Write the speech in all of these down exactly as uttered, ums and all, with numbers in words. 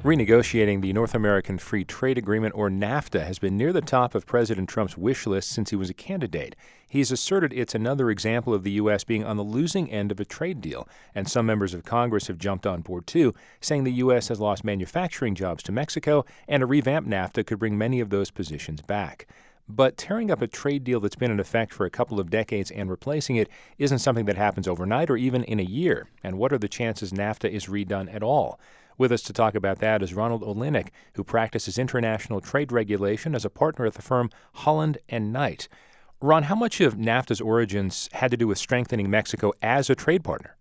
Renegotiating the North American Free Trade Agreement, or NAFTA, has been near the top of President Trump's wish list since he was a candidate. He's asserted it's another example of the U S being on the losing end of a trade deal, and some members of Congress have jumped on board too, saying the U S has lost manufacturing jobs to Mexico, and a revamped NAFTA could bring many of those positions back. But tearing up a trade deal that's been in effect for a couple of decades and replacing it isn't something that happens overnight or even in a year. And what are the chances NAFTA is redone at all? With us to talk about that is Ronald Olinek, who practices international trade regulation as a partner at the firm Holland and Knight. Ron, how much of NAFTA's origins had to do with strengthening Mexico as a trade partner?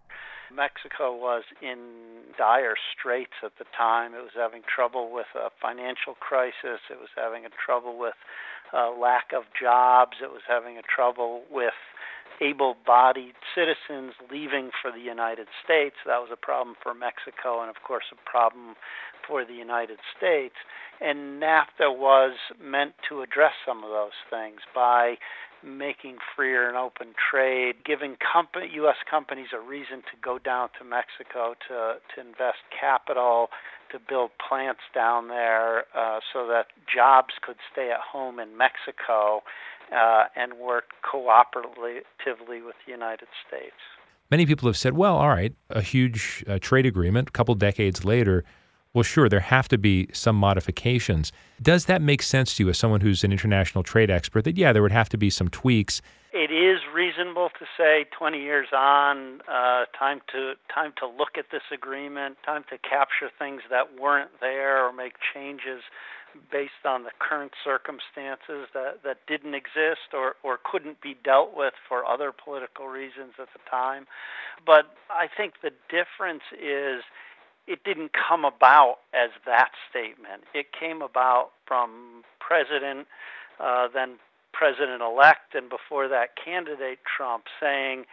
Mexico was in dire straits at the time. It was having trouble with a financial crisis. It was having a trouble with uh, lack of jobs. It was having a trouble with able-bodied citizens leaving for the United States. That was a problem for Mexico and, of course, a problem for the United States. And NAFTA was meant to address some of those things by making freer and open trade, giving company, U S companies a reason to go down to Mexico to, to invest capital, to build plants down there uh, so that jobs could stay at home in Mexico uh, and work cooperatively with the United States. Many people have said, well, all right, a huge uh, trade agreement, a couple decades later, well, sure, there have to be some modifications. Does that make sense to you as someone who's an international trade expert that, yeah, there would have to be some tweaks? It is reasonable to say twenty years on, uh, time to time to look at this agreement, time to capture things that weren't there or make changes based on the current circumstances that, that didn't exist or, or couldn't be dealt with for other political reasons at the time. But I think the difference is it didn't come about as that statement. It came about from President, uh, then President-elect, and before that candidate Trump, saying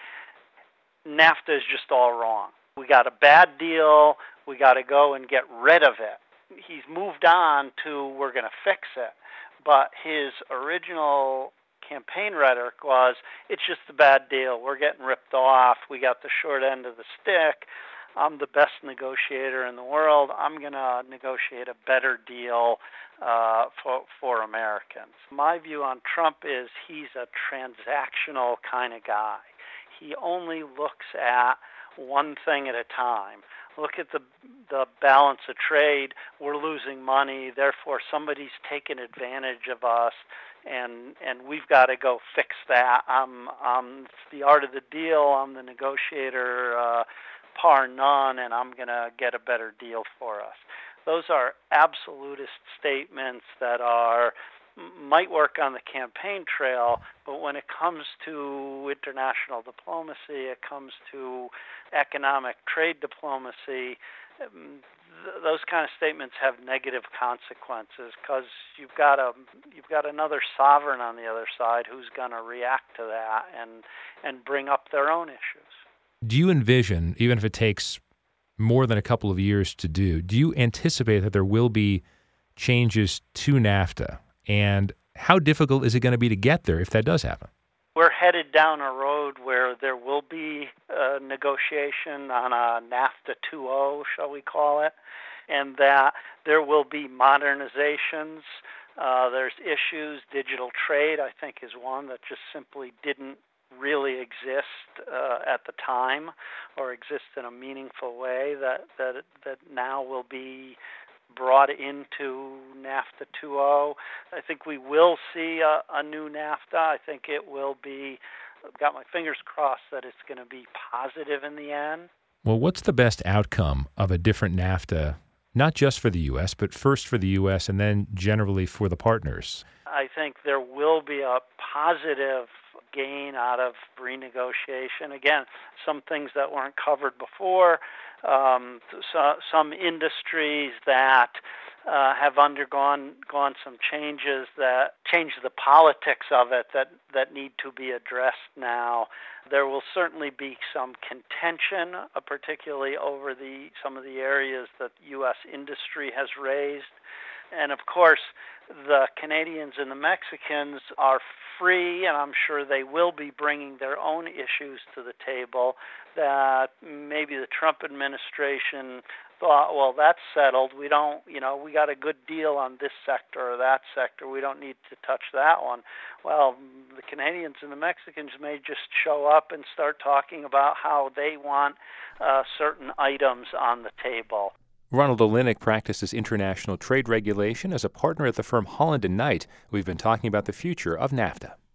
NAFTA is just all wrong. We got a bad deal. We got to go and get rid of it. He's moved on to we're going to fix it. But his original campaign rhetoric was it's just a bad deal. We're getting ripped off. We got the short end of the stick. I'm the best negotiator in the world. I'm going to negotiate a better deal uh, for for Americans. My view on Trump is he's a transactional kind of guy. He only looks at one thing at a time. Look at the the balance of trade. We're losing money. Therefore, somebody's taken advantage of us, and and we've got to go fix that. I'm, I'm it's the art of the deal. I'm the negotiator. Uh, par none, and I'm going to get a better deal for us. Those are absolutist statements that are might work on the campaign trail, but when it comes to international diplomacy, it comes to economic trade diplomacy, th- those kind of statements have negative consequences because you've got a you've got another sovereign on the other side who's going to react to that and and bring up their own issues. Do you envision, even if it takes more than a couple of years to do, do you anticipate that there will be changes to NAFTA? And how difficult is it going to be to get there if that does happen? We're headed down a road where there will be a negotiation on a NAFTA two point oh, shall we call it, and that there will be modernizations. Uh, there's issues. Digital trade, I think, is one that just simply didn't really exist uh, at the time or exist in a meaningful way that, that that now will be brought into NAFTA two point oh. I think we will see a, a new NAFTA. I think it will be, I've got my fingers crossed that it's going to be positive in the end. Well, what's the best outcome of a different NAFTA, not just for the U S, but first for the U S and then generally for the partners? I think there will be a positive gain out of renegotiation. Again, some things that weren't covered before, um, so, some industries that uh, have undergone gone some changes that change the politics of it that, that need to be addressed now. There will certainly be some contention, uh, particularly over the some of the areas that U S industry has raised. And of course, the Canadians and the Mexicans are free, and I'm sure they will be bringing their own issues to the table that maybe the Trump administration thought, well, that's settled. We don't, you know, we got a good deal on this sector or that sector. We don't need to touch that one. Well, the Canadians and the Mexicans may just show up and start talking about how they want uh, certain items on the table. Ronald Olinek practices international trade regulation as a partner at the firm Holland and Knight. We've been talking about the future of NAFTA.